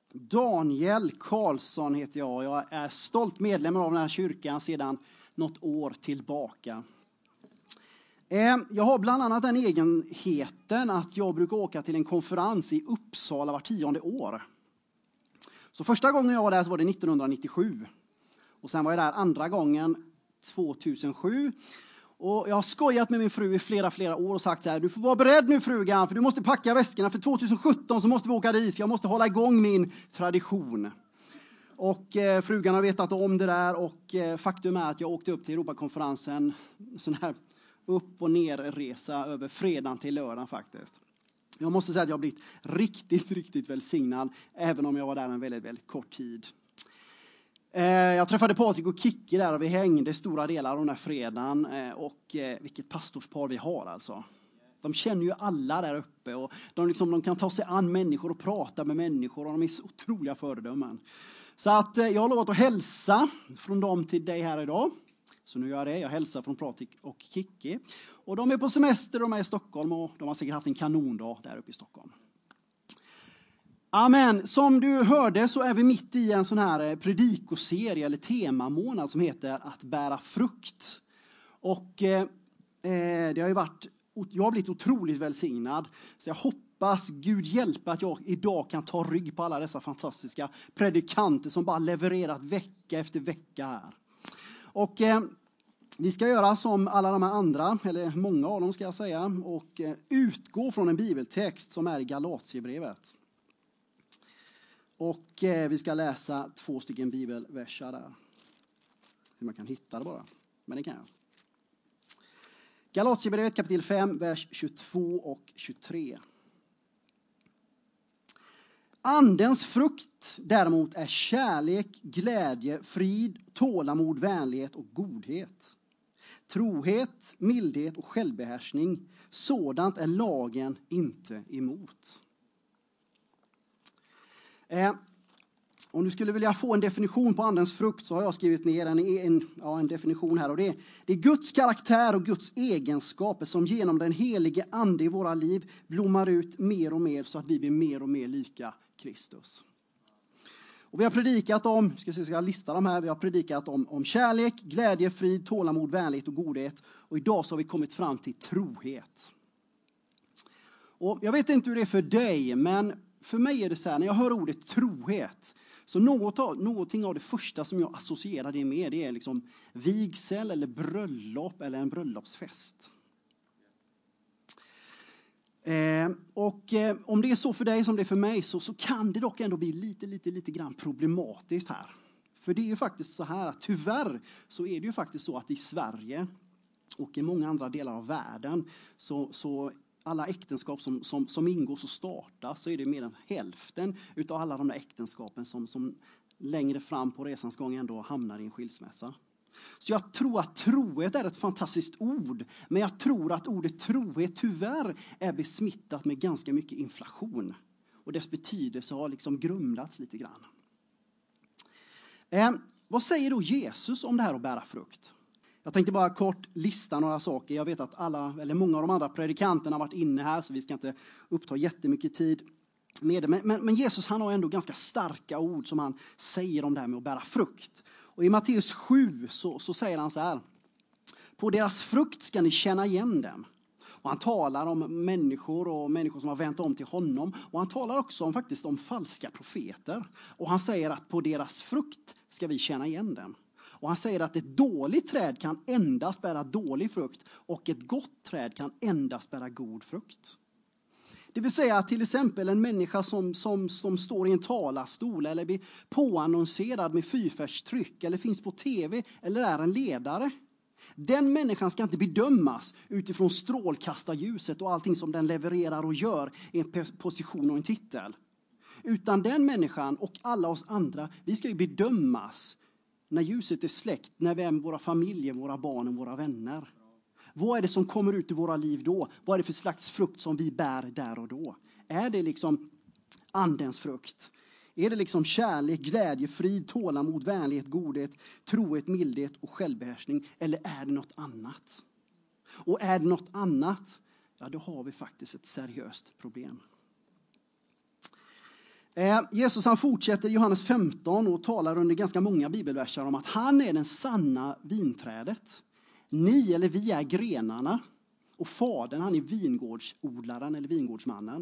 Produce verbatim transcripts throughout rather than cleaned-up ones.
Daniel Karlsson heter jag. Jag är stolt medlem av den här kyrkan sedan något år tillbaka. Jag har bland annat den egenheten att jag brukar åka till en konferens i Uppsala var tionde år. Så första gången jag var där så var det nittonhundranittiosju. Och sen var jag där andra gången tvåtusensju. Och jag har skojat med min fru i flera, flera år och sagt så här: du får vara beredd nu frugan, för du måste packa väskorna för tjugosjutton så måste vi åka dit, för jag måste hålla igång min tradition. Och eh, frugan har vetat om det där och eh, faktum är att jag åkte upp till Europakonferensen, sån här upp- och nerresa över fredagen till lördagen faktiskt. Jag måste säga att jag har blivit riktigt, riktigt välsignad, även om jag var där en väldigt, väldigt kort tid. Jag träffade Patrik och Kicki där och vi hängde stora delar av den här fredagen. Och vilket pastorspar vi har alltså. De känner ju alla där uppe och de, liksom, de kan ta sig an människor och prata med människor och de är så otroliga föredömen. Så att jag har lovat att hälsa från dem till dig här idag. Så nu gör jag det. Jag hälsar från Patrik och Kicki. Och de är på semester, de är i Stockholm och de har säkert haft en kanondag där uppe i Stockholm. Amen. Som du hörde så är vi mitt i en sån här predikoserie eller temamånad som heter att bära frukt. Och eh, det har ju varit, jag har blivit otroligt välsignad. Så jag hoppas Gud hjälper att jag idag kan ta rygg på alla dessa fantastiska predikanter som bara levererat vecka efter vecka här. Och eh, vi ska göra som alla de här andra, eller många av dem ska jag säga, och eh, utgå från en bibeltext som är i Galatsierbrevet. Och eh, vi ska läsa två stycken bibelversar där. Hur man kan hitta det bara. Men det kan jag. Galatsierbrevet kapitel fem, vers tjugotvå och tjugotre. Andens frukt däremot är kärlek, glädje, frid, tålamod, vänlighet och godhet. Trohet, mildhet och självbehärskning. Sådant är lagen inte emot. Eh, om du skulle vilja få en definition på andens frukt så har jag skrivit ner en, en, ja, en definition här. Och det, det är Guds karaktär och Guds egenskaper som genom den helige ande i våra liv blommar ut mer och mer så att vi blir mer och mer lika Kristus. Och vi har predikat om, ska jag ska lista dem här, vi har predikat om, om kärlek, glädje, frid, tålamod, vänlighet och godhet. Och idag så har vi kommit fram till trohet. Och jag vet inte hur det är för dig, men för mig är det så här, när jag hör ordet trohet, så något av, någonting av det första som jag associerar det med, det är liksom vigsel eller bröllop eller en bröllopsfest. Eh, och eh, om det är så för dig som det är för mig så, så kan det dock ändå bli lite, lite, lite grann problematiskt här. För det är ju faktiskt så här att tyvärr så är det ju faktiskt så att i Sverige och i många andra delar av världen så, så alla äktenskap som, som, som ingås och startas så är det mer än hälften utav alla de där äktenskapen som, som längre fram på resans gång ändå hamnar i en skilsmässa. Så jag tror att trohet är ett fantastiskt ord, men jag tror att ordet trohet tyvärr är besmittat med ganska mycket inflation. Och dess betydelse har liksom grumlats lite grann. Eh, vad säger då Jesus om det här att bära frukt? Jag tänkte bara kort lista några saker. Jag vet att alla, eller många av de andra predikanterna har varit inne här så vi ska inte uppta jättemycket tid med det. Men, men, men Jesus han har ändå ganska starka ord som han säger om det här med att bära frukt. Och i Matteus sju så, så säger han så här: på deras frukt ska ni känna igen dem. Och han talar om människor och människor som har vänt om till honom. Och han talar också om, faktiskt om falska profeter. Och han säger att på deras frukt ska vi känna igen dem. Och han säger att ett dåligt träd kan endast bära dålig frukt och ett gott träd kan endast bära god frukt. Det vill säga till exempel en människa som, som, som står i en talarstol eller blir påannonserad med fyrfärgstryck eller finns på tv eller är en ledare. Den människan ska inte bedömas utifrån strålkastarljuset och allting som den levererar och gör i en position och en titel. Utan den människan och alla oss andra, vi ska ju bedömas när ljuset är släckt, när vi är med våra familjer, våra barn och våra vänner. Vad är det som kommer ut i våra liv då? Vad är det för slags frukt som vi bär där och då? Är det liksom andens frukt? Är det liksom kärlek, glädje, frid, tålamod, vänlighet, godhet, trohet, mildhet och självbehärskning? Eller är det något annat? Och är det något annat, ja då har vi faktiskt ett seriöst problem. Eh, Jesus han fortsätter i Johannes femton och talar under ganska många bibelverser om att han är den sanna vinträdet. Ni eller vi är grenarna och fadern han är vingårdsodlaren eller vingårdsmannen.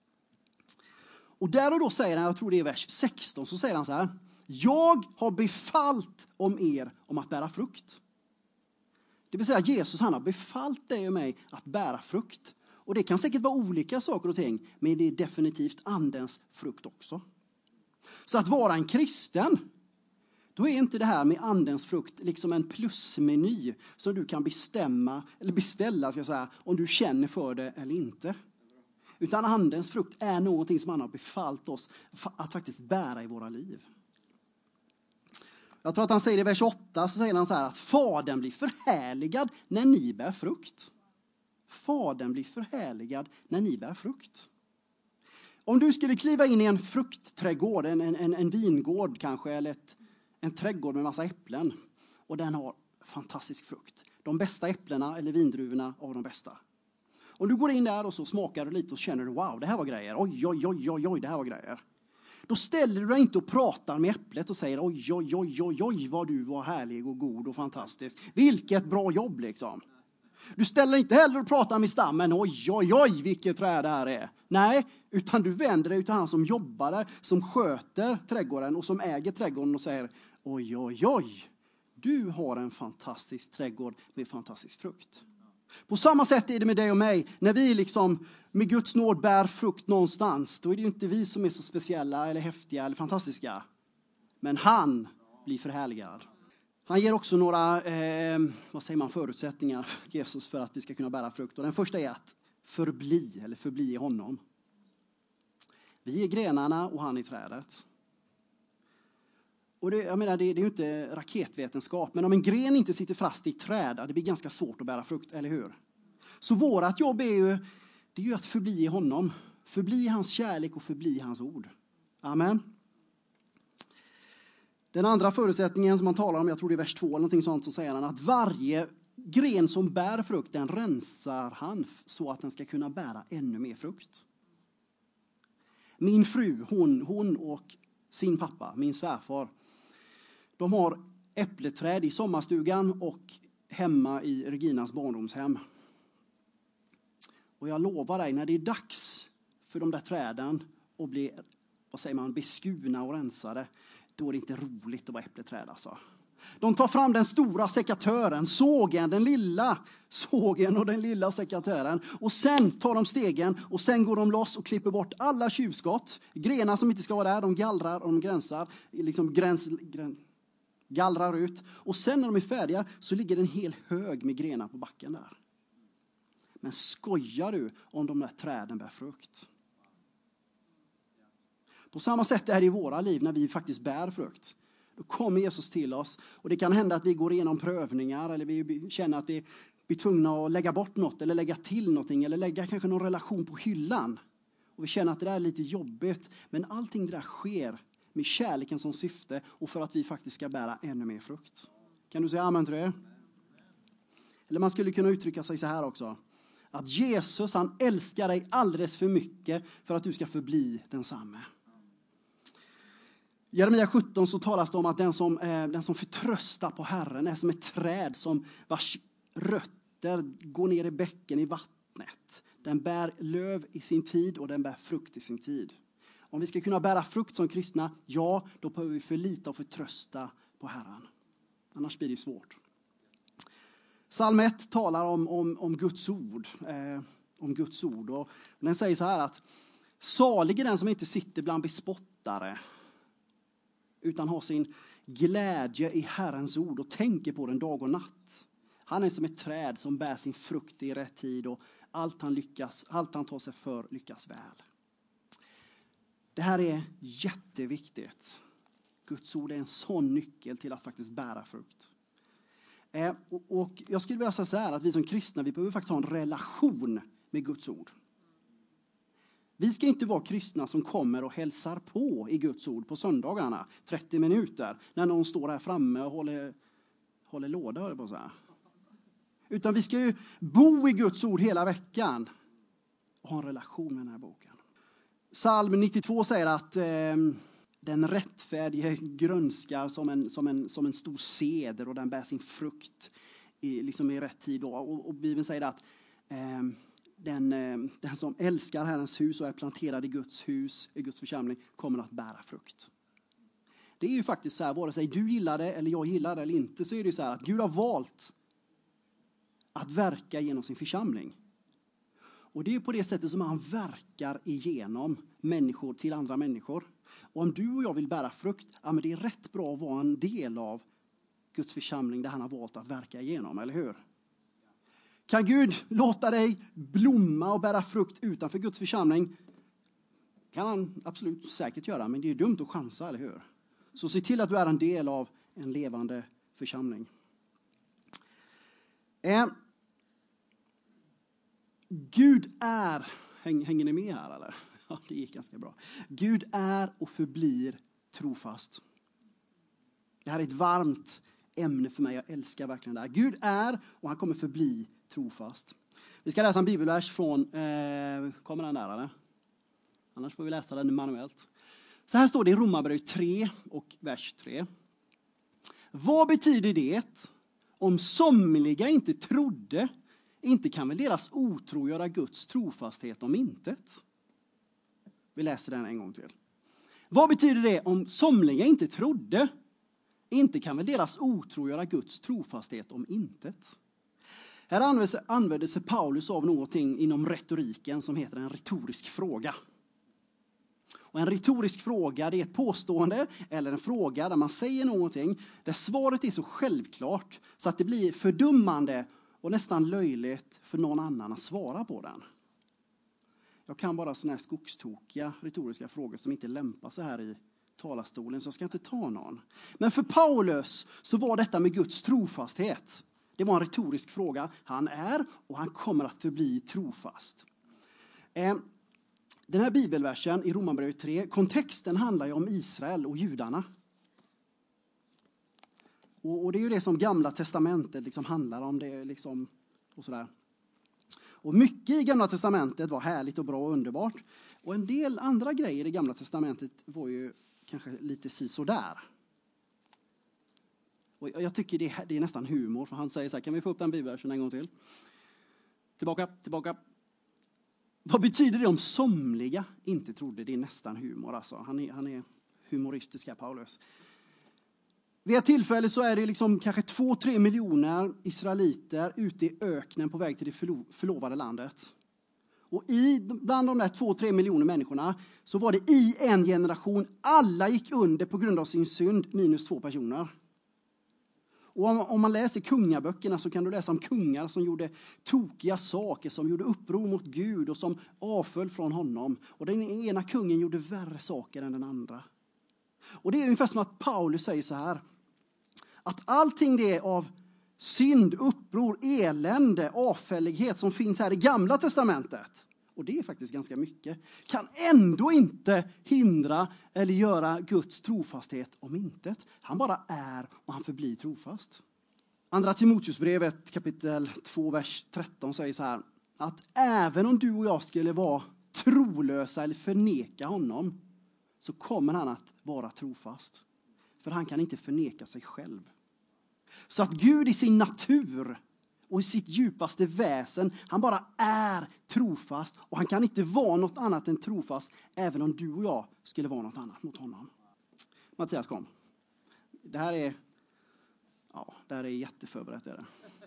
Och där och då säger han, jag tror det är vers sexton, så säger han så här: jag har befallt om er om att bära frukt. Det vill säga Jesus han har befallt dig och mig att bära frukt. Och det kan säkert vara olika saker och ting, men det är definitivt andens frukt också. Så att vara en kristen, då är inte det här med andens frukt liksom en plusmeny som du kan bestämma eller beställa, ska jag säga, om du känner för det eller inte. Utan andens frukt är någonting som han har befallt oss att faktiskt bära i våra liv. Jag tror att han säger i vers åtta, så säger han så här att fadern blir förhärligad när ni bär frukt. Fadern blir förhärligad när ni bär frukt. Om du skulle kliva in i en fruktträdgård, en, en, en vingård kanske, eller ett, en trädgård med massa äpplen, och den har fantastisk frukt. De bästa äpplena eller vindruvorna av de bästa. Om du går in där och så smakar du lite och känner du, wow, det här var grejer. Oj, oj, oj, oj, oj, det här var grejer. Då ställer du dig inte och pratar med äpplet och säger, oj, oj, oj, oj, oj, vad du var härlig och god och fantastisk. Vilket bra jobb liksom. Du ställer inte heller och pratar med stammen, oj, oj, oj, vilket träd det här är. Nej, utan du vänder dig till han som jobbar där, som sköter trädgården och som äger trädgården och säger, oj, oj, oj, du har en fantastisk trädgård med fantastisk frukt. På samma sätt är det med dig och mig. När vi liksom med Guds nåd bär frukt någonstans, då är det ju inte vi som är så speciella eller häftiga eller fantastiska. Men han blir förhärligad. Han ger också några eh, vad säger man, förutsättningar för Jesus för att vi ska kunna bära frukt. Och den första är att förbli eller förbli i honom. Vi är grenarna och han är trädet. Och det, jag menar, det, det är ju inte raketvetenskap, men om en gren inte sitter fast i ett träd, det blir ganska svårt att bära frukt, eller hur? Så vårat jobb är ju, det är ju att förbli i honom. Förbli i hans kärlek och förbli i hans ord. Amen. Den andra förutsättningen som man talar om, jag tror det är vers två eller någonting sånt, så säger han att varje gren som bär frukt, den rensar han så att den ska kunna bära ännu mer frukt. Min fru, hon, hon och sin pappa, min svärfar, de har äppleträd i sommarstugan och hemma i Reginas barndomshem. Och jag lovar dig, när det är dags för de där träden att bli, vad säger man, beskurna och rensade, då är det inte roligt att vara äppleträd alltså. De tar fram den stora sekatören, sågen, den lilla sågen och den lilla sekatören. Och sen tar de stegen och sen går de loss och klipper bort alla tjuvskott. Grenar som inte ska vara där, de gallrar och de gränsar, liksom gräns, gräns, gallrar ut. Och sen när de är färdiga så ligger en hel hög med grenar på backen där. Men skojar du om de där träden bär frukt? På samma sätt är det i våra liv när vi faktiskt bär frukt. Då kommer Jesus till oss och det kan hända att vi går igenom prövningar eller vi känner att vi blir tvungna att lägga bort något eller lägga till någonting eller lägga kanske någon relation på hyllan. Och vi känner att det där är lite jobbigt, men allting det där sker med kärleken som syfte och för att vi faktiskt ska bära ännu mer frukt. Kan du säga amen till det? Eller man skulle kunna uttrycka sig så här också. Att Jesus, han älskar dig alldeles för mycket för att du ska förbli densamme. I Jeremia sjutton så talas det om att den som, eh, den som förtröstar på Herren är som ett träd som vars rötter går ner i bäcken i vattnet. Den bär löv i sin tid och den bär frukt i sin tid. Om vi ska kunna bära frukt som kristna, ja, då behöver vi förlita och förtrösta på Herren. Annars blir det svårt. Psalm ett talar om, om, om Guds ord. Eh, om Guds ord. Och den säger så här att salig är den som inte sitter bland bespottare, utan har sin glädje i Herrens ord och tänker på den dag och natt. Han är som ett träd som bär sin frukt i rätt tid och allt han, lyckas, allt han tar sig för lyckas väl. Det här är jätteviktigt. Guds ord är en sån nyckel till att faktiskt bära frukt. Eh, och, och jag skulle vilja säga så här att vi som kristna, vi behöver faktiskt ha en relation med Guds ord. Vi ska inte vara kristna som kommer och hälsar på i Guds ord på söndagarna, trettio minuter, när någon står här framme och håller, håller låda, höll jag på att säga. Utan vi ska ju bo i Guds ord hela veckan och ha en relation med den här boken. Psalm nittiotvå säger att eh, den rättfärdige grönskar som en, som, en, som en stor ceder och den bär sin frukt i, liksom i rätt tid. Och, och Bibeln säger att eh, den, eh, den som älskar Herrens hus och är planterad i Guds hus, i Guds församling, kommer att bära frukt. Det är ju faktiskt så här, vare sig du gillar det eller jag gillar det eller inte, så är det ju så här att Gud har valt att verka genom sin församling. Och det är på det sättet som han verkar igenom människor till andra människor. Och om du och jag vill bära frukt, ja, men det är rätt bra att vara en del av Guds församling där han har valt att verka igenom, eller hur? Kan Gud låta dig blomma och bära frukt utanför Guds församling? Kan han absolut säkert göra, men det är dumt att chansa, eller hur? Så se till att du är en del av en levande församling. Eh, Gud är, häng, hänger ni med här eller? Ja, det gick ganska bra. Gud är och förblir trofast. Det här är ett varmt ämne för mig, jag älskar verkligen det här. Gud är och han kommer förbli trofast. Vi ska läsa en bibelvers från, eh, kommer den där eller? Annars får vi läsa den manuellt. Så här står det i Romarbrevet tre och vers tre. Vad betyder det om somliga inte trodde? Inte kan väl deras otro göra Guds trofasthet om intet? Vi läser den en gång till. Vad betyder det om somliga inte trodde? Inte kan väl deras otro göra Guds trofasthet om intet? Här använder sig Paulus av någonting inom retoriken som heter en retorisk fråga. Och en retorisk fråga, det är ett påstående eller en fråga där man säger någonting där svaret är så självklart så att det blir fördummande och nästan löjligt för någon annan att svara på den. Jag kan bara såna här skogstokiga retoriska frågor som inte lämpar sig här i talarstolen, så jag ska inte ta någon. Men för Paulus så var detta med Guds trofasthet. Det var en retorisk fråga. Han är och han kommer att förbli trofast. Den här bibelversen i Romarbrevet tre, kontexten handlar ju om Israel och judarna. Och, och det är ju det som Gamla testamentet liksom handlar om. Det liksom, och, sådär. Och mycket i Gamla testamentet var härligt och bra och underbart. Och en del andra grejer i Gamla testamentet var ju kanske lite sisådär. Och jag tycker det är, det är nästan humor, för han säger så här, kan vi få upp den bibelversen en gång till? Tillbaka, tillbaka. Vad betyder det om somliga inte trodde? Det är nästan humor. Alltså. Han är, han är humoristisk här, Paulus. Vid ett tillfälle så är det liksom kanske två, tre miljoner israeliter ute i öknen på väg till det förlo- förlovade landet. Och i, bland de där två, tre miljoner människorna så var det i en generation, alla gick under på grund av sin synd, minus två personer. Och om, om man läser kungaböckerna så kan du läsa om kungar som gjorde tokiga saker, som gjorde uppror mot Gud och som avföll från honom. Och den ena kungen gjorde värre saker än den andra. Och det är ungefär som att Paulus säger så här, att allting det är av synd, uppror, elände, avfällighet som finns här i Gamla testamentet, och det är faktiskt ganska mycket, kan ändå inte hindra eller göra Guds trofasthet om intet. Han bara är och han förblir trofast. Andra Timoteusbrevet kapitel två, vers tretton säger så här, att även om du och jag skulle vara trolösa eller förneka honom, så kommer han att vara trofast. För han kan inte förneka sig själv. Så att Gud i sin natur och i sitt djupaste väsen, han bara är trofast. Och han kan inte vara något annat än trofast, även om du och jag skulle vara något annat mot honom. Mattias, kom. Det här är, ja, det här är jätteförberett. Är det.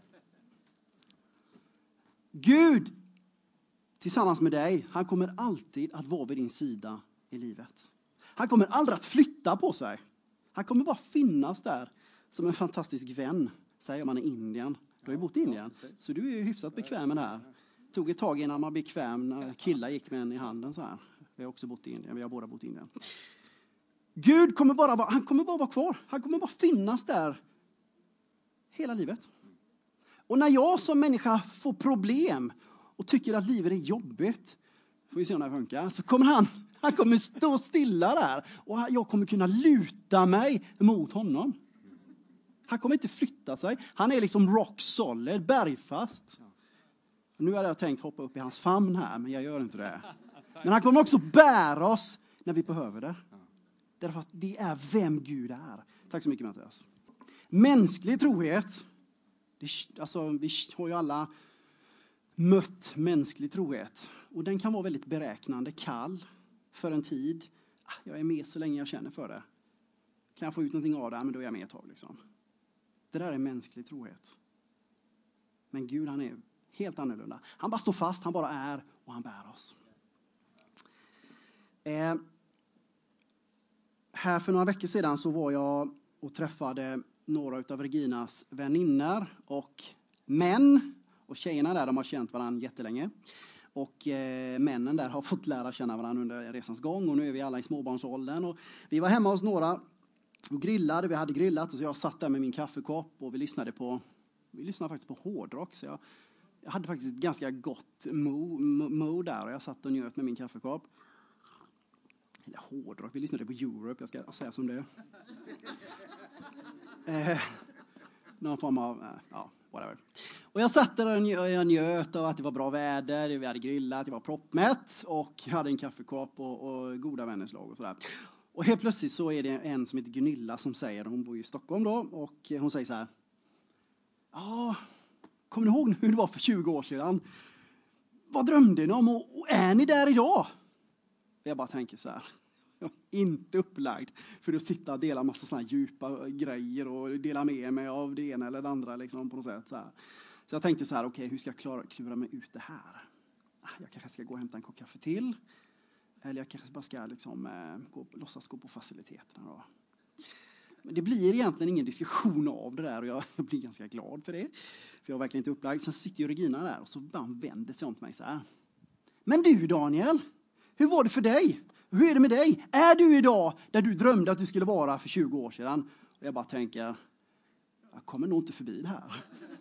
Gud tillsammans med dig, han kommer alltid att vara vid din sida i livet. Han kommer aldrig att flytta på sig. Han kommer bara finnas där som en fantastisk vän, säger man i Indien. Du har ju bott i Indien, så du är ju hyfsat bekväm med det här. Tog ett tag innan man blev bekväm när killar gick med en i handen så här. Vi har också bott i Indien, vi har båda bott i Indien. Gud kommer bara vara, han kommer bara vara kvar. Han kommer bara finnas där hela livet. Och när jag som människa får problem och tycker att livet är jobbigt, får vi se om det funkar, så kommer han, han kommer stå stilla där och jag kommer kunna luta mig mot honom. Han kommer inte flytta sig. Han är liksom rock solid, bergfast. Nu hade jag tänkt hoppa upp i hans famn här, men jag gör inte det. Men han kommer också bära oss när vi behöver det. Därför att det är vem Gud är. Tack så mycket, Mattias. Mänsklig trohet. Det, alltså, vi har ju alla mött mänsklig trohet. Och den kan vara väldigt beräknande, kall för en tid. Jag är med så länge jag känner för det. Kan jag få ut någonting av det, men då är jag med ett tag. Liksom. Det där är mänsklig trohet. Men Gud, han är helt annorlunda. Han bara står fast, han bara är och han bär oss. Eh, här för några veckor sedan så var jag och träffade några av Reginas väninnor och män. Och tjejerna där, de har känt varandra jättelänge. Och eh, männen där har fått lära känna varandra under resans gång. Och nu är vi alla i småbarnsåldern. Och vi var hemma hos några och grillade. Vi hade grillat och så jag satt där med min kaffekopp och vi lyssnade på, vi lyssnade faktiskt på hårdrock. Så jag, jag hade faktiskt ett ganska gott mode mo där och jag satt och njöt med min kaffekopp. Eller hårdrock, vi lyssnade på Europe, jag ska säga som det eh, någon form av, eh, ja, whatever. Och jag satt där och jag njöt av att det var bra väder, vi hade grillat, det var proppmätt och jag hade en kaffekopp och, och goda vännerslag och sådär. Och helt plötsligt så är det en som heter Gunilla som säger, hon bor i Stockholm då, och hon säger så här: ja, kommer ni ihåg hur det var för tjugo år sedan? Vad drömde ni om och, och är ni där idag? Jag bara tänker så här, jag är inte upplagd för att sitta och dela massa såna här djupa grejer och dela med mig av det ena eller det andra liksom, på något sätt. Så, här. Så jag tänkte så här, okej, okay, hur ska jag klara, klura mig ut det här? Jag kanske ska gå och hämta en kopp kaffe till. Eller jag kanske bara ska liksom, gå, låtsas gå på faciliteterna då. Men det blir egentligen ingen diskussion av det där och jag, jag blir ganska glad för det. För jag är verkligen inte upplagd. Sen sitter ju Regina där och så bara vänder sig om till mig så här. Men du Daniel, hur var det för dig? Hur är det med dig? Är du idag där du drömde att du skulle vara för tjugo år sedan? Och jag bara tänker, jag kommer nog inte förbi det här.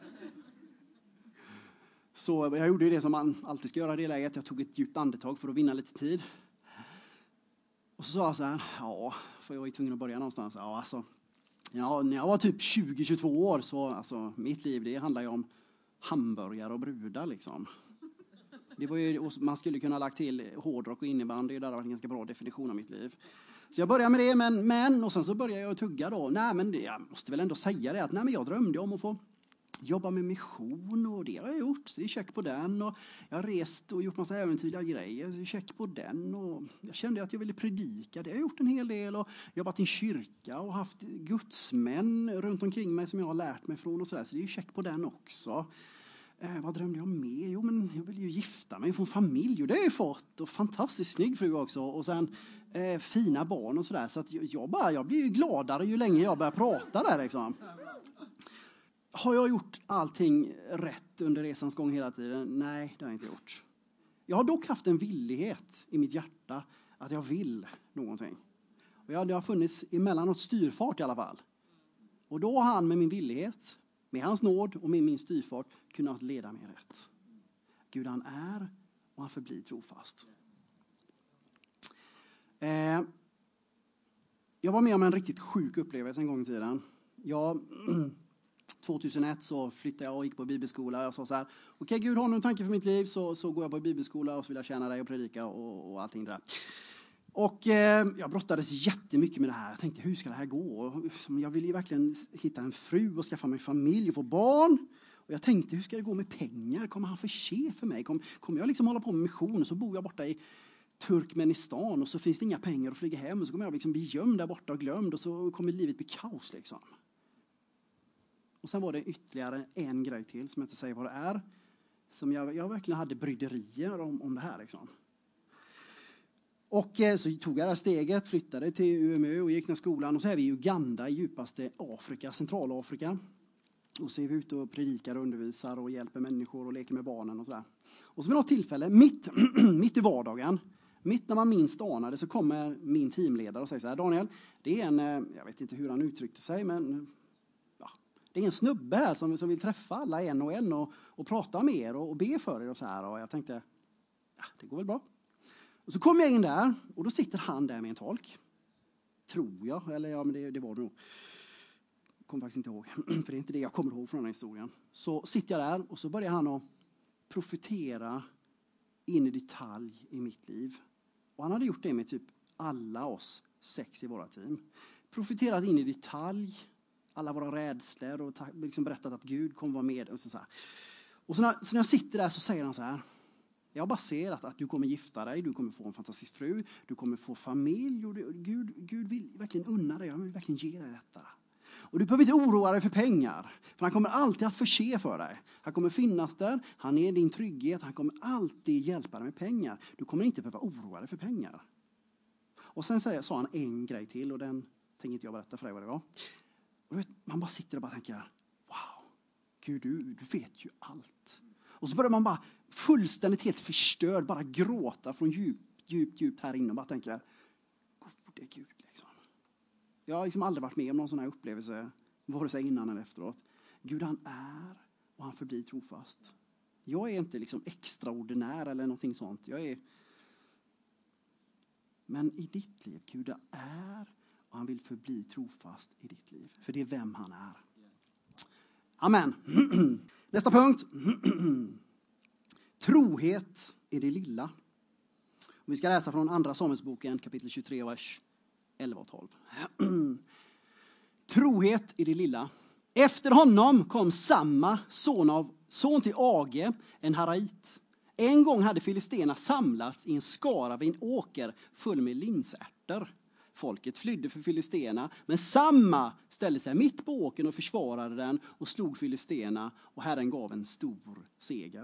Så jag gjorde ju det som man alltid ska göra i det läget. Jag tog ett djupt andetag för att vinna lite tid. Och så sa jag så här, ja, för jag var ju tvungen att börja någonstans. Ja, alltså, ja, när jag var typ tjugo till tjugotvå år så, alltså, mitt liv, det handlar ju om hamburgare och brudar liksom. Det var ju, man skulle kunna ha lagt till hårdrock och innebandy, det hade varit en ganska bra definition av mitt liv. Så jag började med det, men, men och sen så började jag tugga då. Nej, men det, jag måste väl ändå säga det att nej, men jag drömde om att få jobba med mission och det har jag gjort, så det är check på den. Och jag har rest och gjort massa äventyrliga grejer, så det är check på den. Och jag kände att jag ville predika, det har jag gjort en hel del. Och jobbat i en kyrka och haft gudsmän runt omkring mig som jag har lärt mig från och sådär, så det är ju check på den också. Eh, vad drömde jag mer? Jo, men jag vill ju gifta mig och få en familj och det har jag ju fått. Och fantastiskt snygg fru också. Och sen eh, fina barn och sådär. Så att jag, bara, jag blir ju gladare ju längre jag börjar prata där liksom. Har jag gjort allting rätt under resans gång hela tiden? Nej, det har jag inte gjort. Jag har dock haft en villighet i mitt hjärta att jag vill någonting. Och jag, det har funnits emellanåt styrfart i alla fall. Och då har han med min villighet, med hans nåd och med min styrfart kunnat leda mig rätt. Gud, han är och han förblir trofast. Eh, jag var med om en riktigt sjuk upplevelse en gång i tiden. Jag... tjugohundraett så flyttade jag och gick på bibelskola. Jag sa så här, okej okay, Gud, har du en tanke för mitt liv så, så går jag på bibelskola och så vill jag tjäna dig och predika och, och allting där. Och eh, jag brottades jättemycket med det här. Jag tänkte, hur ska det här gå? Jag vill ju verkligen hitta en fru och skaffa mig familj och få barn. Och jag tänkte, hur ska det gå med pengar? Kommer han förse för mig? Kommer, kommer jag liksom hålla på med mission och så bor jag borta i Turkmenistan och så finns det inga pengar att flyga hem och så kommer jag liksom bli gömd där borta och glömd och så kommer livet bli kaos liksom. Och sen var det ytterligare en grej till som jag inte säger vad det är. Som jag, jag verkligen hade bryderier om, om det här liksom. Och eh, så tog jag det här steget, flyttade till U M Ö och gick till skolan. Och så är vi i Uganda, i djupaste Afrika, Centralafrika. Och så är vi ute och predikar och undervisar och hjälper människor och leker med barnen och sådär. Och så vid något tillfälle, mitt, mitt i vardagen, mitt när man minst anade, så kommer min teamledare och säger så här, Daniel, det är en, jag vet inte hur han uttryckte sig, men... Det är en snubbe här som, som vill träffa alla en och en och, och prata med er och, och be för er och så här. Och jag tänkte, ja, det går väl bra. Och så kom jag in där och då sitter han där med en tolk. Tror jag, eller ja, men det, det var det nog. Jag kommer faktiskt inte ihåg, för det är inte det jag kommer ihåg från den här historien. Så sitter jag där och så börjar han att profetera in i detalj i mitt liv. Och han hade gjort det med typ alla oss sex i våra team. Profiterat in i detalj alla våra rädslor och liksom berättat att Gud kommer vara med. Och så, så, här. Och så, när, så när jag sitter där så säger han så här: jag bara ser att, att du kommer gifta dig, du kommer få en fantastisk fru, du kommer få familj och du, Gud, Gud vill verkligen unna dig, han vill verkligen ge dig detta. Och du behöver inte oroa dig för pengar, för han kommer alltid att förse för dig. Han kommer finnas där, han är din trygghet, han kommer alltid hjälpa dig med pengar. Du kommer inte behöva oroa dig för pengar. Och sen sa han en grej till och den tänker inte jag berätta för dig vad det var. Och vet, man bara sitter och bara tänker, wow, Gud du, du vet ju allt. Och så börjar man bara fullständigt helt förstörd, bara gråta från djupt, djupt, djupt här inne och bara tänker, gode Gud liksom. Jag har liksom aldrig varit med om någon sån här upplevelse, vare sig innan eller efteråt. Gud han är och han förblir trofast. Jag är inte liksom extraordinär eller någonting sånt. Jag är... Men i ditt liv, Gud är och han vill förbli trofast i ditt liv. För det är vem han är. Amen. Nästa punkt. Trohet i det lilla. Vi ska läsa från andra Samuelsboken kapitel tjugotre, vers elva och tolv. Trohet i det lilla. Efter honom kom Samma, son, av, son till Age, en harait. En gång hade filisterna samlats i en skara vid en åker full med linsärtor. Folket flydde för filisterna, men Samma ställde sig mitt på åkern och försvarade den och slog filisterna, och Herren gav en stor seger.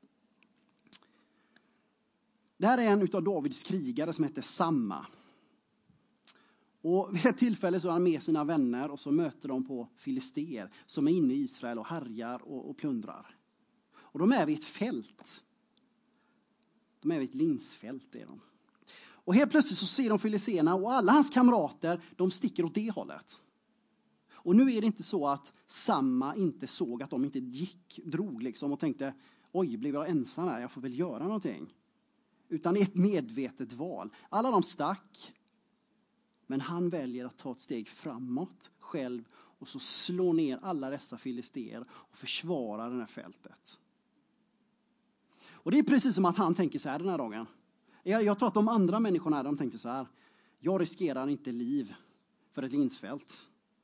Det här är en av Davids krigare som heter Samma. Och vid ett tillfälle så är han med sina vänner och så möter de på filister som är inne i Israel och härjar och, och plundrar. Och de är vid ett fält. De är vid ett linsfält är de. Och helt plötsligt så ser de filisterna och alla hans kamrater, de sticker åt det hållet. Och nu är det inte så att Samma inte såg att de inte gick, drog liksom och tänkte, oj, blev jag ensam här, jag får väl göra någonting. Utan det är ett medvetet val. Alla de stack, men han väljer att ta ett steg framåt själv och så slå ner alla dessa filister och försvara det här fältet. Och det är precis som att han tänker så här den här dagen. Jag, jag tror att de andra människorna här, de tänkte så här: jag riskerar inte liv för ett linsfält.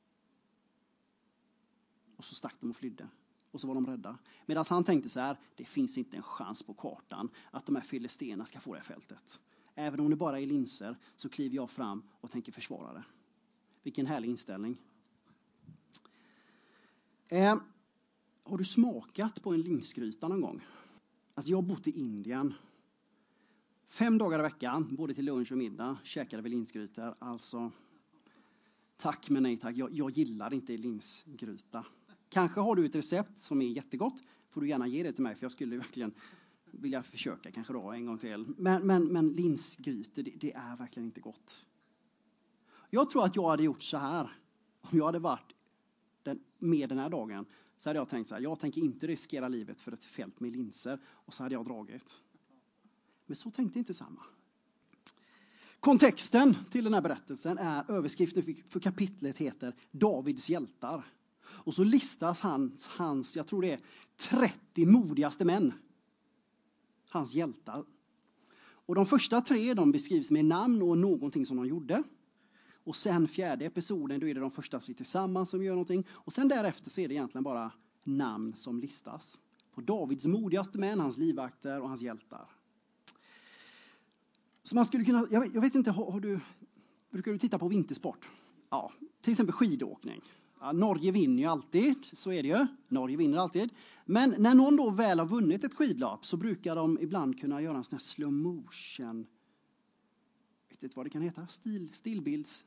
Och så stack de och flydde. Och så var de rädda. Medan han tänkte så här: det finns inte en chans på kartan att de här filisterna ska få det här fältet. Även om det bara är linser så kliver jag fram och tänker försvara det. Vilken härlig inställning. Eh, har du smakat på en linsgryta någon gång? Alltså jag har bott i Indien. Fem dagar i veckan, både till lunch och middag, käkade vi linsgrytor. Alltså, tack men nej tack. Jag, jag gillar inte linsgryta. Kanske har du ett recept som är jättegott. Får du gärna ge det till mig, för jag skulle verkligen vilja försöka kanske då en gång till. Men, men, men linsgrytor, det, det är verkligen inte gott. Jag tror att jag hade gjort så här. Om jag hade varit den, med den här dagen så hade jag tänkt så här: jag tänker inte riskera livet för ett fält med linser. Och så hade jag dragit. Men så tänkte inte Samma. Kontexten till den här berättelsen är, överskriften för kapitlet heter Davids hjältar. Och så listas hans, hans, jag tror det är trettio modigaste män. Hans hjältar. Och de första tre, de beskrivs med namn och någonting som de gjorde. Och sen fjärde episoden, då är det de första tre tillsammans som gör någonting. Och sen därefter så är det egentligen bara namn som listas. På Davids modigaste män, hans livvakter och hans hjältar. Så man skulle kunna, jag vet, jag vet inte, har, har du, brukar du titta på vintersport? Ja, till exempel skidåkning. Ja, Norge vinner ju alltid, så är det ju. Norge vinner alltid. Men när någon då väl har vunnit ett skidlopp så brukar de ibland kunna göra en sån här slow motion. Vet inte vad det kan heta? Stil, stillbilds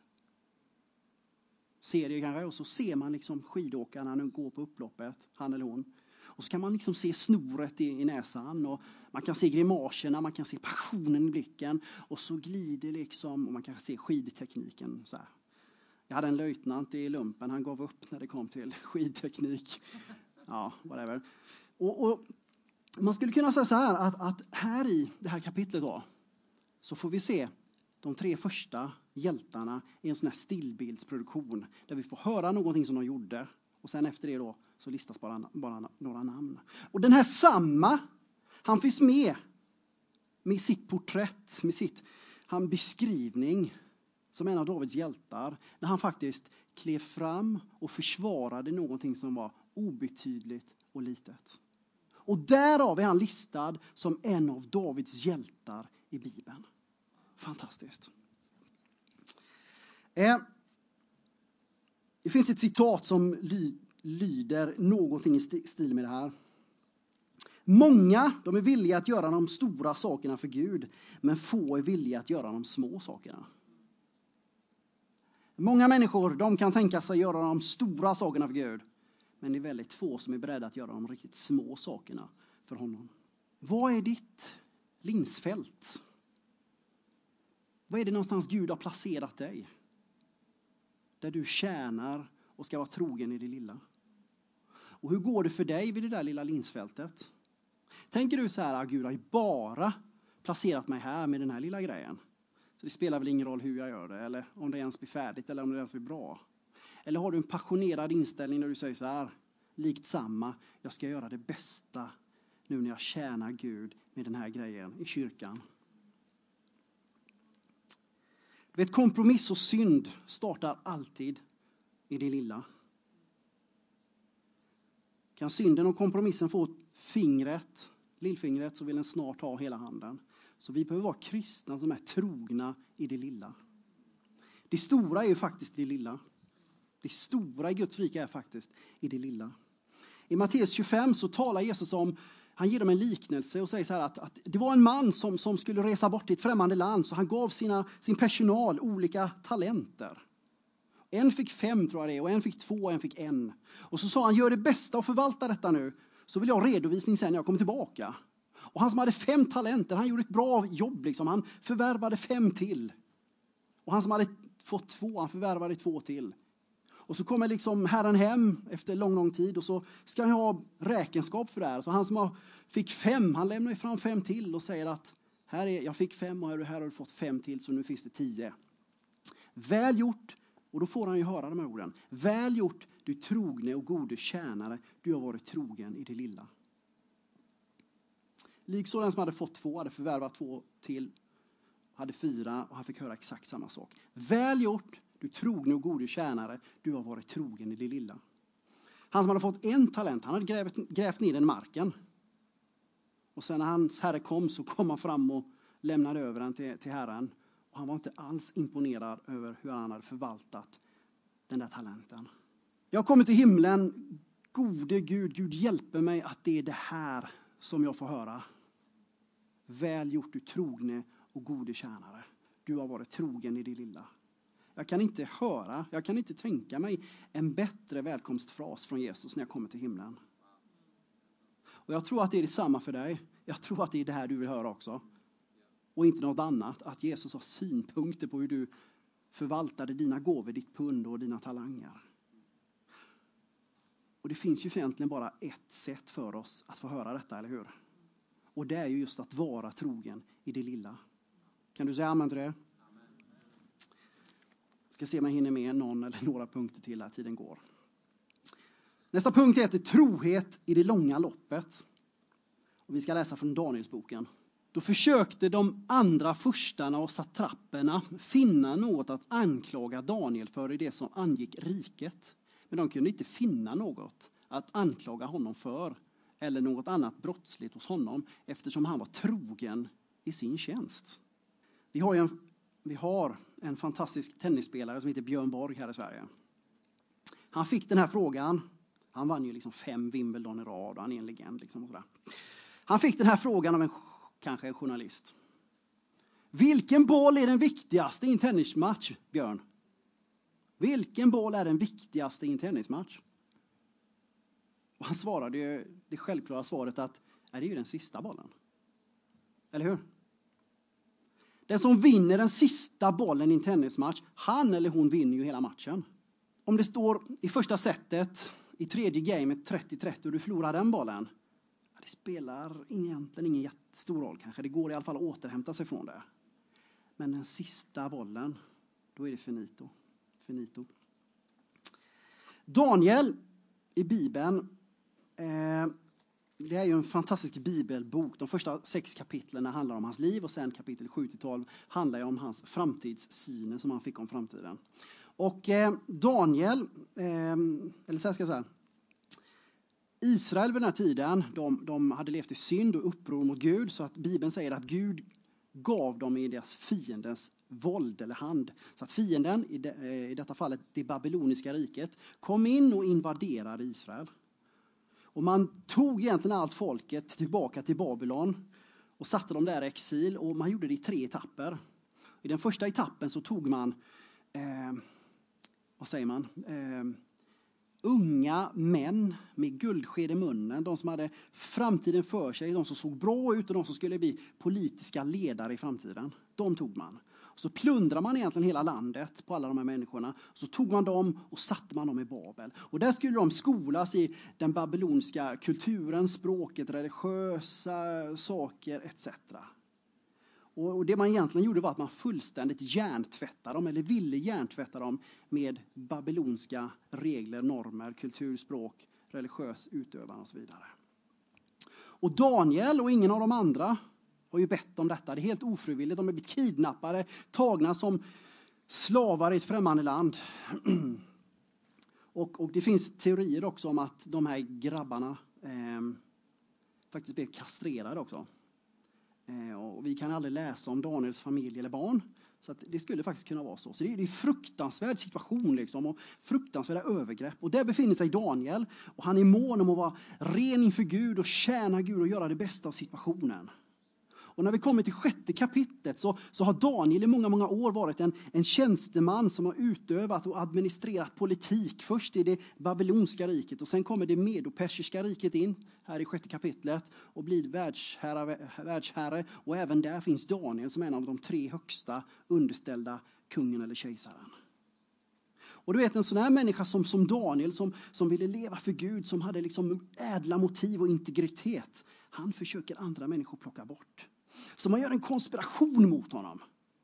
serie kanske. Och så ser man liksom skidåkarna när de går på upploppet, han eller hon. Och så kan man liksom se snoret i, i näsan. Och man kan se grimaserna, man kan se passionen i blicken. Och så glider liksom, och man kan se skidtekniken så här. Jag hade en löjtnant i lumpen, han gav upp när det kom till skidteknik. Ja, whatever. Och, och man skulle kunna säga så här, att, att här i det här kapitlet då, så får vi se de tre första hjältarna i en sån här stillbildsproduktion. Där vi får höra någonting som de gjorde. Och sen efter det då så listas bara, bara några namn. Och den här Samma, han finns med med sitt porträtt, med sitt, han beskrivning som en av Davids hjältar när han faktiskt klev fram och försvarade någonting som var obetydligt och litet. Och därav är han listad som en av Davids hjältar i Bibeln. Fantastiskt. Eh, det finns ett citat som ly, lyder någonting i stil med det här. Många, de är villiga att göra de stora sakerna för Gud, men få är villiga att göra de små sakerna. Många människor, de kan tänka sig göra de stora sakerna för Gud, men det är väldigt få som är beredda att göra de riktigt små sakerna för honom. Vad är ditt linsfält? Vad är det någonstans Gud har placerat dig? Där du tjänar och ska vara trogen i det lilla. Och hur går det för dig vid det där lilla linsfältet? Tänker du så här, Gud har ju bara placerat mig här med den här lilla grejen. Så det spelar väl ingen roll hur jag gör det, eller om det ens blir färdigt, eller om det ens blir bra. Eller har du en passionerad inställning när du säger så här, likt samma, jag ska göra det bästa nu när jag tjänar Gud med den här grejen i kyrkan. Du vet, kompromiss och synd startar alltid i det lilla. Kan synden och kompromissen få fingret, lillfingret, så vill den snart ha hela handen. Så vi behöver vara kristna som är trogna i det lilla. Det stora är ju faktiskt det lilla. Det stora i Guds rike är faktiskt i det lilla. I Matteus tjugofem så talar Jesus om, han ger dem en liknelse och säger så här att, att det var en man som, som skulle resa bort till ett främmande land, så han gav sina, sin personal olika talenter. En fick fem tror jag det är, och en fick två och en fick en. Och så sa han, gör det bästa och förvalta detta nu, så vill jag ha redovisning sen när jag kommer tillbaka. Och han som hade fem talenter, han gjorde ett bra jobb liksom. Han förvärvade fem till. Och han som hade fått två, han förvärvade två till. Och så kommer liksom Herren hem efter lång, lång tid och så ska han ha räkenskap för det här. Så han som fick fem, han lämnar fram fem till och säger att här är, jag fick fem och här har du fått fem till, så nu finns det tio. Väl gjort, och då får han ju höra de här orden. Väl gjort, du trogne och gode tjänare, du har varit trogen i det lilla. Liksom den som hade fått två, hade förvärvat två till, hade fyra och han fick höra exakt samma sak. Väl gjort, du trogne och gode tjänare, du har varit trogen i det lilla. Han som hade fått en talent, han hade grävt, grävt ner den i marken. Och sen när hans herre kom så kom han fram och lämnade över den till, till herren. Och han var inte alls imponerad över hur han hade förvaltat den där talenten. Jag kommer till himlen, gode Gud, Gud hjälper mig att det är det här som jag får höra. Väl gjort, du trogne och gode tjänare. Du har varit trogen i det lilla. Jag kan inte höra, jag kan inte tänka mig en bättre välkomstfras från Jesus när jag kommer till himlen. Och jag tror att det är detsamma för dig. Jag tror att det är det här du vill höra också. Och inte något annat. Att Jesus har synpunkter på hur du förvaltade dina gåvor, ditt pund och dina talanger. Och det finns ju egentligen bara ett sätt för oss att få höra detta, eller hur? Och det är ju just att vara trogen i det lilla. Kan du säga amen till det? Jag ska se om jag hinner med någon eller några punkter till här, tiden går. Nästa punkt heter trohet i det långa loppet. Och vi ska läsa från Danielsboken. Då försökte de andra furstarna och satrapperna finna något att anklaga Daniel för i det som angick riket. Men de kunde inte finna något att anklaga honom för eller något annat brottsligt hos honom eftersom han var trogen i sin tjänst. Vi har ju en, vi har en fantastisk tennisspelare som heter Björn Borg här i Sverige. Han fick den här frågan. Han vann ju liksom fem Wimbledon i rad och han är en legend. Liksom och sådär. Han fick den här frågan av en kanske en journalist. Vilken boll är den viktigaste i en tennismatch, Björn? Vilken boll är den viktigaste i en tennismatch? Och han svarade ju det självklara svaret att är det ju den sista bollen. Eller hur? Den som vinner den sista bollen i en tennismatch, han eller hon vinner ju hela matchen. Om det står i första setet, i tredje gamet trettio trettio och du förlorar den bollen, det spelar egentligen ingen jättestor roll kanske. Det går i alla fall att återhämta sig från det. Men den sista bollen, då är det finito. finito. Daniel i Bibeln, eh, det är ju en fantastisk bibelbok. De första sex kapitlen handlar om hans liv och sen kapitel sju till tolv handlar om hans framtidssyner som han fick om framtiden. Och eh, Daniel, eh, eller så här ska jag säga, Israel vid den här tiden, de, de hade levt i synd och uppror mot Gud, så att Bibeln säger att Gud gav dem i deras fiendens våld eller hand. Så att fienden, i, de, i detta fallet det babyloniska riket, kom in och invaderade Israel. Och man tog egentligen allt folket tillbaka till Babylon och satte dem där i exil, och man gjorde det i tre etapper. I den första etappen så tog man, eh, vad säger man, eh, unga män med guldsked i munnen, de som hade framtiden för sig, de som såg bra ut och de som skulle bli politiska ledare i framtiden. De tog man. Så plundrade man egentligen hela landet på alla de här människorna. Så tog man dem och satte man dem i Babel. Och där skulle de skolas i den babyloniska kulturen, språket, religiösa saker et cetera. Och det man egentligen gjorde var att man fullständigt hjärntvättade dem, eller ville hjärntvätta dem med babylonska regler, normer, kultur, språk, religiös utövande och så vidare. Och Daniel och ingen av de andra har ju bett om detta. Det är helt ofrivilligt. De är blivit kidnappade, tagna som slavar i ett främmande land. och, och det finns teorier också om att de här grabbarna eh, faktiskt blev kastrerade också. Och vi kan aldrig läsa om Daniels familj eller barn. Så att det skulle faktiskt kunna vara så. Så det är en fruktansvärd situation liksom, och fruktansvärda övergrepp. Och där befinner sig Daniel. Och han är mån om att vara ren inför Gud och tjäna Gud och göra det bästa av situationen. Och när vi kommer till sjätte kapitlet så, så har Daniel i många, många år varit en, en tjänsteman som har utövat och administrerat politik. Först i det babylonska riket och sen kommer det medo-persiska riket in här i sjätte kapitlet och blir världsherre, världsherre. Och även där finns Daniel som en av de tre högsta underställda kungen eller kejsaren. Och du vet, en sån här människa som, som Daniel som, som ville leva för Gud, som hade liksom ädla motiv och integritet, han försöker andra människor plocka bort. Så man gör en konspiration mot honom.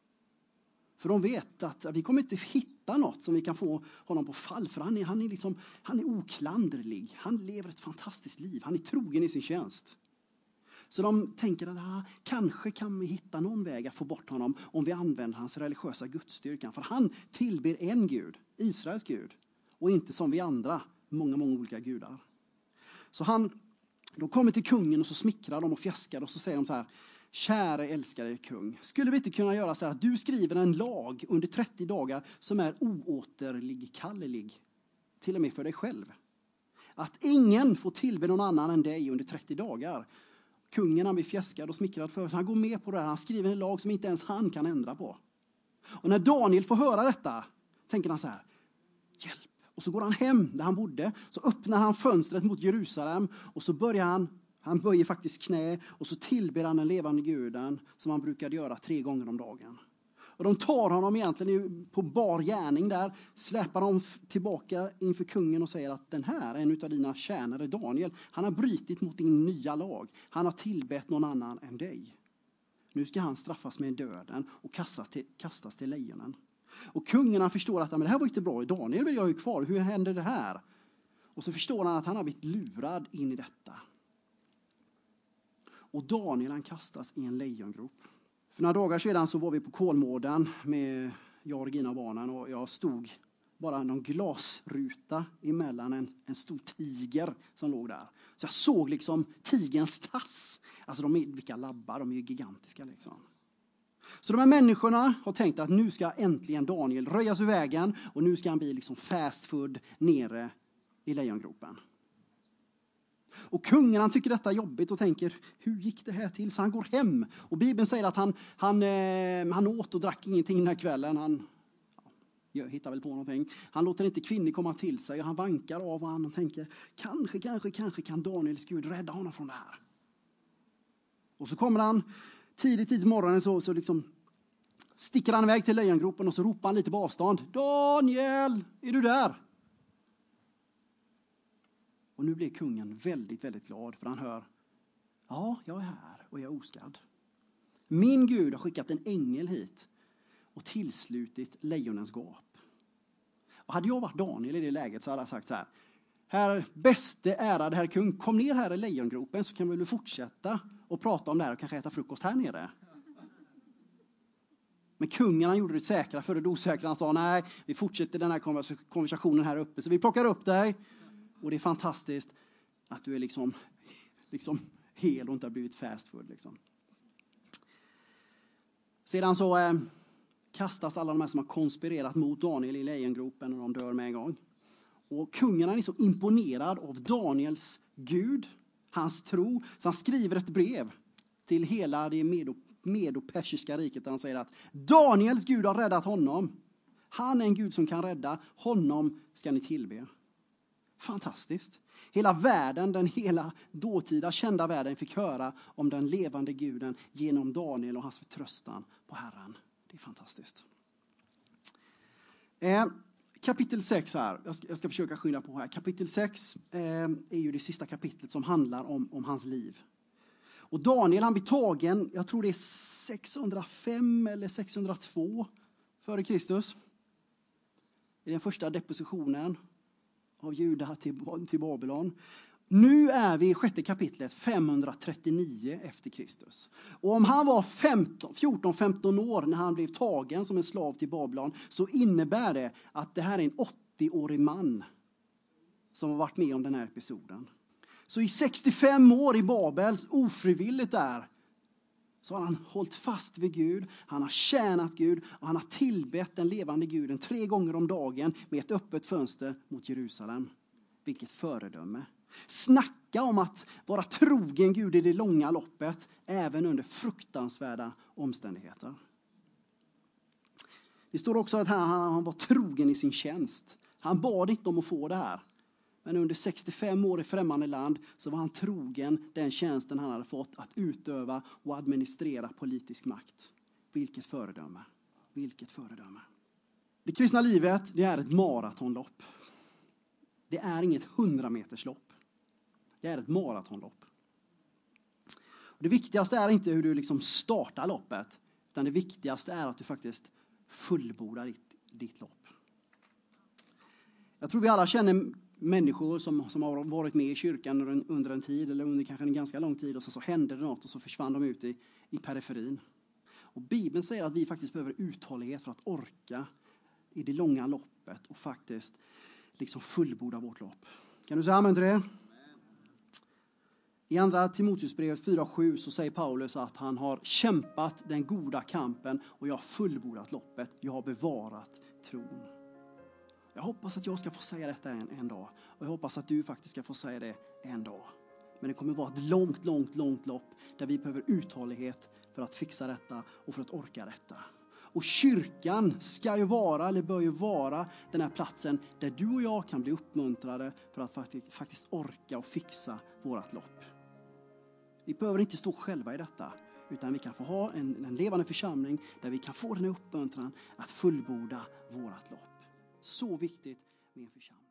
För de vet att vi kommer inte hitta något som vi kan få honom på fall. För han är, han är, liksom, han är oklanderlig. Han lever ett fantastiskt liv. Han är trogen i sin tjänst. Så de tänker att ah, kanske kan vi hitta någon väg att få bort honom om vi använder hans religiösa gudstyrkan. För han tillber en gud, Israels gud. Och inte som vi andra, många, många olika gudar. Så han, de kommer till kungen och så smickrar de och fjäskar och så säger de så här: käre älskade kung, skulle vi inte kunna göra så här att du skriver en lag under trettio dagar som är oåterkallelig, till och med för dig själv. Att ingen får tillbe någon annan än dig under trettio dagar. Kungen, han blir fjäskad och smickrad för så han går med på det här. Han skriver en lag som inte ens han kan ändra på. Och när Daniel får höra detta tänker han så här: hjälp. Och så går han hem där han bodde, så öppnar han fönstret mot Jerusalem och så börjar han Han böjer faktiskt knä och så tillber han den levande guden som han brukade göra tre gånger om dagen. Och de tar honom egentligen på bar gärning där, släpar dem tillbaka inför kungen och säger att den här är en av dina tjänare Daniel. Han har brytit mot din nya lag. Han har tillbett någon annan än dig. Nu ska han straffas med döden och kastas till, kastas till lejonen. Och kungen han förstår att men det här var inte bra. Daniel vill jag ju kvar. Hur händer det här? Och så förstår han att han har blivit lurad in i detta. Och Daniel han kastas i en lejongrop. För några dagar sedan så var vi på Kolmården med jag och Regina och barnen. Och jag stod bara någon glasruta emellan en, en stor tiger som låg där. Så jag såg liksom tigerns tass. Alltså de är, vilka labbar, de är ju gigantiska liksom. Så de här människorna har tänkt att nu ska äntligen Daniel röjas ur vägen. Och nu ska han bli liksom fast food nere i lejongropen. Och kungen han tycker detta är jobbigt och tänker, hur gick det här till? Så han går hem. Och Bibeln säger att han, han, eh, han åt och drack ingenting den här kvällen. Han ja, hittar väl på någonting. Han låter inte kvinnor komma till sig. Och han vankar av och han tänker, kanske, kanske, kanske kan Daniels Gud rädda honom från det här. Och så kommer han tidigt, tidigt morgonen så, så liksom sticker han iväg till lejongropen och så ropar han lite på avstånd. Daniel, är du där? Och nu blir kungen väldigt, väldigt glad för han hör, ja, jag är här och jag är oskadd. Min Gud har skickat en ängel hit och tillslutit lejonens gap. Och hade jag varit Daniel i det läget så hade jag sagt så här, Herr bäste ärade herr kung, kom ner här i lejongropen så kan vi väl fortsätta och prata om det här och kanske äta frukost här nere. Men kungen han gjorde det säkra för det osäkra. Han sa nej, vi fortsätter den här konversationen här uppe. Så vi plockar upp dig. Och det är fantastiskt att du är liksom, liksom hel och inte har blivit fast food. Liksom. Sedan så eh, kastas alla de här som har konspirerat mot Daniel i lejongropen och de dör med en gång. Och kungen är så imponerad av Daniels Gud, hans tro, så han skriver ett brev till hela det medo, medo-persiska riket där han säger att Daniels Gud har räddat honom. Han är en Gud som kan rädda, honom ska ni tillbe. Fantastiskt. Hela världen, den hela dåtida kända världen fick höra om den levande guden genom Daniel och hans förtröstan på Herren. Det är fantastiskt. Eh, kapitel sex här, jag ska, jag ska försöka skynda på här. Kapitel sex eh, är ju det sista kapitlet som handlar om, om hans liv. Och Daniel han blir tagen, jag tror det är sexhundrafem eller sexhundratvå före Kristus. I den första depositionen av Juda till, till Babylon. Nu är vi i sjätte kapitlet femhundratrettionio efter Kristus. Och om han var fjorton femton år när han blev tagen som en slav till Babylon så innebär det att det här är en åttio-årig man som har varit med om den här episoden. Så i sextiofem år i Babels ofrivilligt där så har han hållit fast vid Gud, han har tjänat Gud och han har tillbett den levande guden tre gånger om dagen med ett öppet fönster mot Jerusalem. Vilket föredöme. Snacka om att vara trogen Gud i det långa loppet även under fruktansvärda omständigheter. Det står också att han, han var trogen i sin tjänst. Han bad inte om att få det här. Men under sextiofem år i främmande land så var han trogen den tjänsten han hade fått att utöva och administrera politisk makt. Vilket föredöme. Vilket föredöme. Det kristna livet, det är ett maratonlopp. Det är inget hundrameterslopp. Det är ett maratonlopp. Och det viktigaste är inte hur du liksom startar loppet. Utan det viktigaste är att du faktiskt fullbordar ditt, ditt lopp. Jag tror vi alla känner människor som, som har varit med i kyrkan under en, under en tid eller under kanske en ganska lång tid och så, så hände det något och så försvann de ut i, i periferin. Och Bibeln säger att vi faktiskt behöver uthållighet för att orka i det långa loppet och faktiskt liksom fullborda vårt lopp. Kan du säga amen till det? I andra Timoteusbrevet fyra sju så säger Paulus att han har kämpat den goda kampen och jag har fullbordat loppet. Jag har bevarat tron. Jag hoppas att jag ska få säga detta en, en dag. Och jag hoppas att du faktiskt ska få säga det en dag. Men det kommer vara ett långt, långt, långt lopp där vi behöver uthållighet för att fixa detta och för att orka detta. Och kyrkan ska ju vara, eller bör ju vara, den här platsen där du och jag kan bli uppmuntrade för att faktiskt orka och fixa vårat lopp. Vi behöver inte stå själva i detta, utan vi kan få ha en, en levande församling där vi kan få den här uppmuntran att fullborda vårat lopp. Så viktigt med en församling.